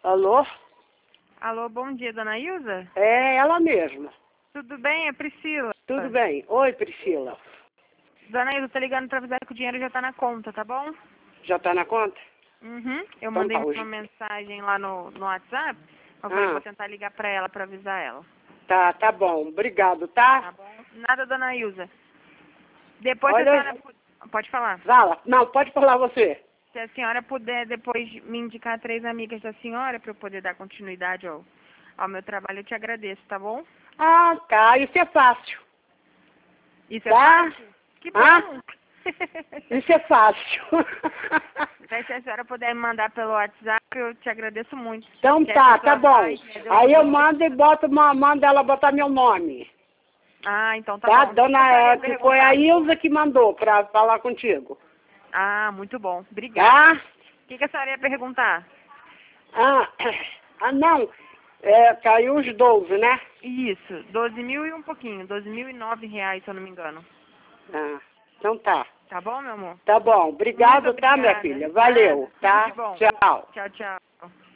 Alô? Alô, bom dia, dona Ilza? É ela mesma. Tudo bem? É Priscila. Tudo bem. Oi, Priscila. Dona Ilza, tô ligando pra avisar que o dinheiro já tá na conta, tá bom? Já tá na conta? Uhum. Eu Então mandei tá, hoje. uma mensagem lá no WhatsApp. Eu falei, vou tentar ligar pra ela pra avisar ela. Tá bom. Obrigado, Tá tá? bom? Nada, dona Ilza. Depois se a Olha, senhora... Pode falar. fala. Não, pode falar você. Se a senhora puder depois me indicar 3 amigas da senhora pra eu poder dar continuidade ao meu trabalho, eu te agradeço, tá bom? Ah, tá. Isso é fácil. Isso é Tá? fácil? Que Ah? bom! Isso é fácil. Mas se a senhora puder me mandar pelo WhatsApp, eu te agradeço muito. Então Que a tá pessoa bom. faz, né, Aí eu Deus. mando e mando ela botar meu nome. Ah, então tá Tá? bom. O que a Dona, senhora ia que foi a perguntar? Ilza que mandou pra falar contigo. Ah, muito bom. Obrigada. Tá? O que a senhora ia perguntar? Não. Caiu os 12, né? Isso, 12 mil e um pouquinho, 12.009 reais, se eu não me engano. Ah, então tá. Tá bom, meu amor? Tá bom. Muito Obrigado, tá, minha obrigada. filha? Valeu, Nada, tudo tá? de bom. Tchau. Tchau, tchau.